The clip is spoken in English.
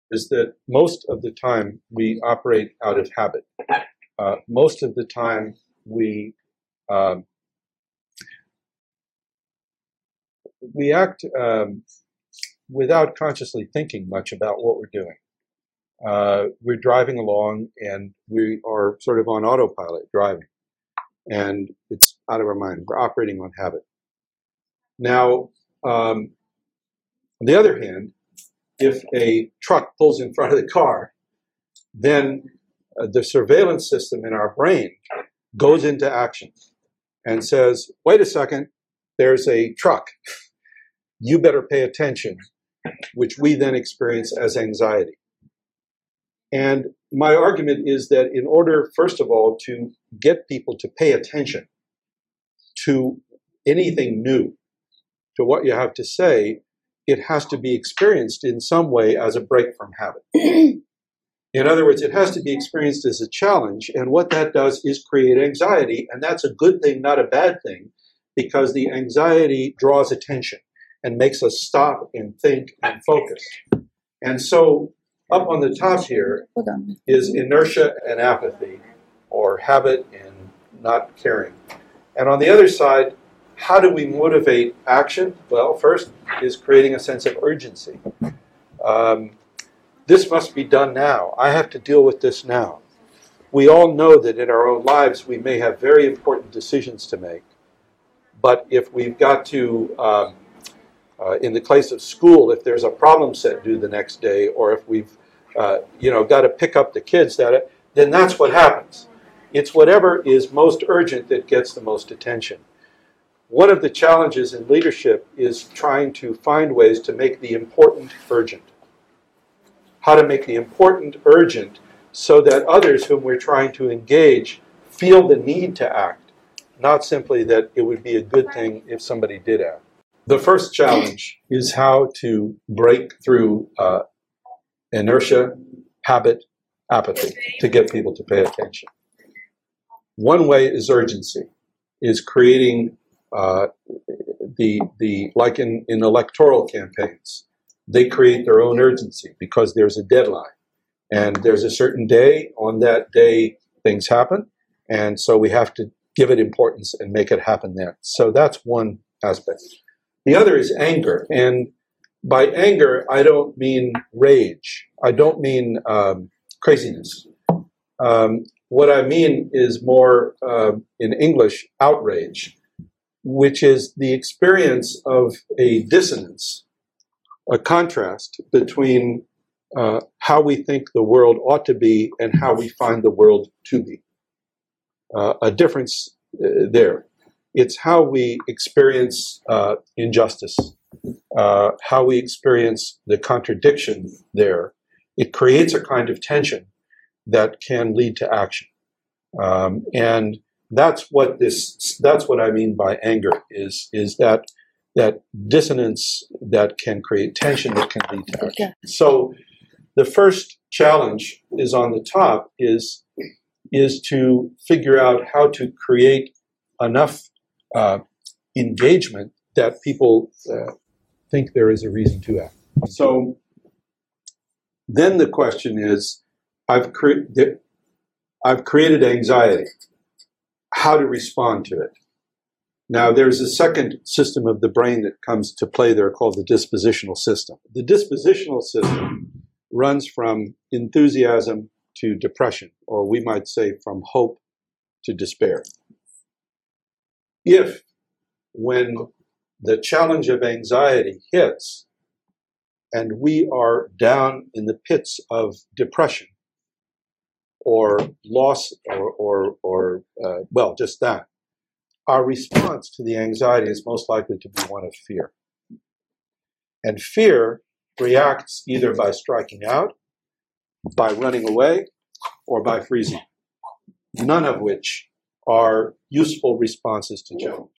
is that most of the time we operate out of habit. Most of the time we act without consciously thinking much about what we're doing. We're driving along and we are sort of on autopilot driving, and it's out of our mind. We're operating on habit. Now, on the other hand, if a truck pulls in front of the car, then the surveillance system in our brain goes into action and says, wait a second, there's a truck. You better pay attention, which we then experience as anxiety. And my argument is that in order, first of all, to get people to pay attention to anything new, to what you have to say, it has to be experienced in some way as a break from habit. In other words, it has to be experienced as a challenge, and what that does is create anxiety, and that's a good thing, not a bad thing, because the anxiety draws attention and makes us stop and think and focus. And so up on the top here is inertia and apathy, or habit and not caring. And on the other side, how do we motivate action? Well, first is creating a sense of urgency. This must be done now. I have to deal with this now. We all know that in our own lives we may have very important decisions to make. But if we've got to, in the case of school, if there's a problem set due the next day, or if we've got to pick up the kids, then that's what happens. It's whatever is most urgent that gets the most attention. One of the challenges in leadership is trying to find ways to make the important urgent. How to make the important urgent so that others whom we're trying to engage feel the need to act, not simply that it would be a good thing if somebody did act. The first challenge is how to break through inertia, habit, apathy, to get people to pay attention. One way is urgency, is creating like in electoral campaigns, they create their own urgency because there's a deadline. And there's a certain day, on that day things happen, and so we have to give it importance and make it happen then. So that's one aspect. The other is anger, and by anger, I don't mean rage. I don't mean craziness. What I mean is more, in English, outrage, which is the experience of a dissonance, a contrast between how we think the world ought to be and how we find the world to be. A difference there. It's how we experience injustice, how we experience the contradiction there. It creates a kind of tension that can lead to action. And that's what I mean by anger, is that dissonance that can create tension that can lead to action. So the first challenge is on the top, is to figure out how to create enough engagement that people think there is a reason to act. So then the question is, I've created anxiety. How to respond to it? Now, there's a second system of the brain that comes to play there called the dispositional system. The dispositional system runs from enthusiasm to depression, or we might say from hope to despair. If, when the challenge of anxiety hits and we are down in the pits of depression or loss or just that, our response to the anxiety is most likely to be one of fear. And fear reacts either by striking out, by running away, or by freezing, none of which are useful responses to challenge.